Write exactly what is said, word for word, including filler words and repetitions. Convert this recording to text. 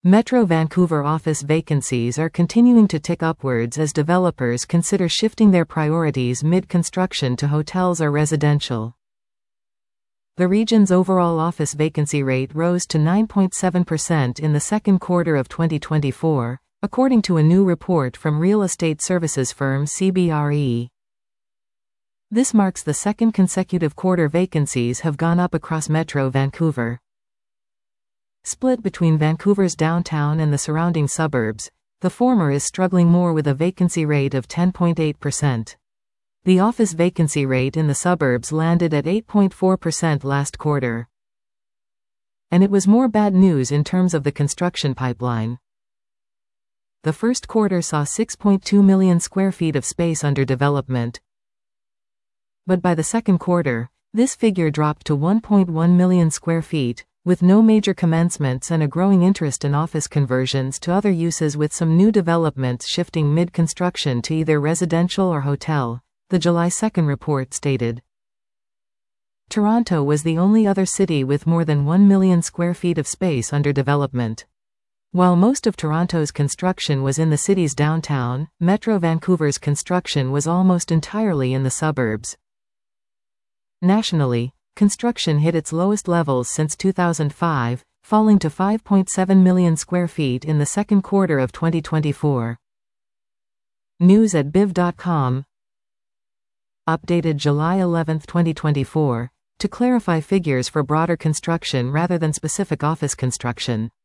Metro Vancouver office vacancies are continuing to tick upwards as developers consider shifting their priorities mid-construction to hotels or residential. The region's overall office vacancy rate rose to nine point seven percent in the second quarter of twenty twenty-four, according to a new report from real estate services firm C B R E. This marks the second consecutive quarter vacancies have gone up across Metro Vancouver. Split between Vancouver's downtown and the surrounding suburbs, the former is struggling more with a vacancy rate of ten point eight percent. The office vacancy rate in the suburbs landed at eight point four percent last quarter. And it was more bad news in terms of the construction pipeline. The first quarter saw six point two million square feet of space under development. But by the second quarter, this figure dropped to one point one million square feet, with no major commencements and a growing interest in office conversions to other uses, with some new developments shifting mid-construction to either residential or hotel, the July second report stated. Toronto was the only other city with more than one million square feet of space under development. While most of Toronto's construction was in the city's downtown, Metro Vancouver's construction was almost entirely in the suburbs. Nationally, construction hit its lowest levels since two thousand five, falling to five point seven million square feet in the second quarter of twenty twenty-four. News at B I V dot com. Updated July eleventh twenty twenty-four, to clarify figures for broader construction rather than specific office construction.